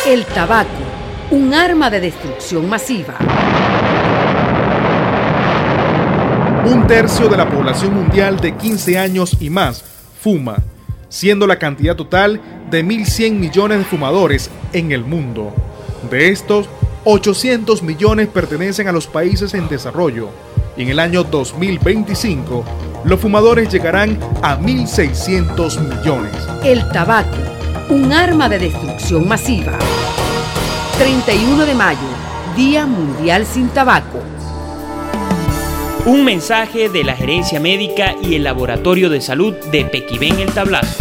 El tabaco, un arma de destrucción masiva. Un tercio de la población mundial de 15 años y más fuma, siendo la cantidad total de 1.100 millones de fumadores en el mundo. De estos, 800 millones pertenecen a los países en desarrollo, y en el año 2025, los fumadores llegarán a 1.600 millones. El tabaco, un arma de destrucción masiva. 31 de mayo, Día Mundial sin Tabaco. Un mensaje de la Gerencia Médica y el Laboratorio de Salud de Pequibén El Tablazo.